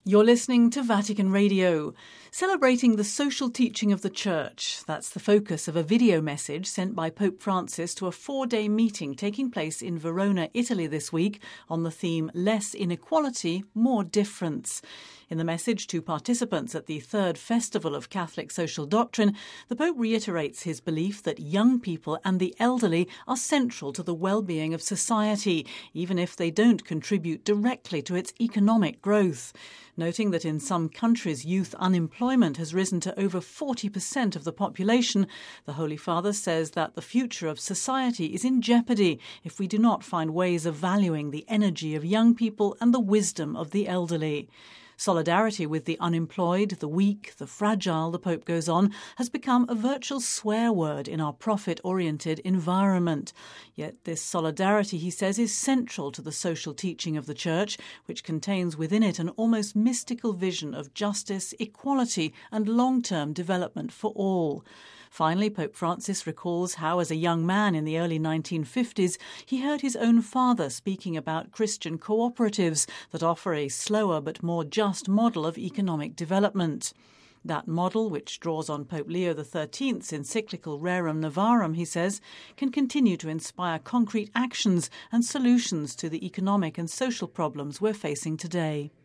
You're listening to Vatican Radio, celebrating the social teaching of the Church. That's the focus of a video message sent by Pope Francis to a 4-day meeting taking place in Verona, Italy this week on the theme Less Inequality, More Difference. In the message to participants at the third Festival of Catholic Social Doctrine, the Pope reiterates his belief that young people and the elderly are central to the well-being of society, even if they don't contribute directly to its economic growth. Noting that in some countries youth unemployment has risen to over 40% of the population, the Holy Father says that the future of society is in jeopardy if we do not find ways of valuing the energy of young people and the wisdom of the elderly. Solidarity with the unemployed, the weak, the fragile, the Pope goes on, has become a virtual swear word in our profit-oriented environment. Yet this solidarity, he says, is central to the social teaching of the Church, which contains within it an almost mystical vision of justice, equality and long-term development for all. Finally, Pope Francis recalls how, as a young man in the early 1950s, he heard his own father speaking about Christian cooperatives that offer a slower but more just model of economic development. That model, which draws on Pope Leo XIII's encyclical Rerum Novarum, he says, can continue to inspire concrete actions and solutions to the economic and social problems we're facing today.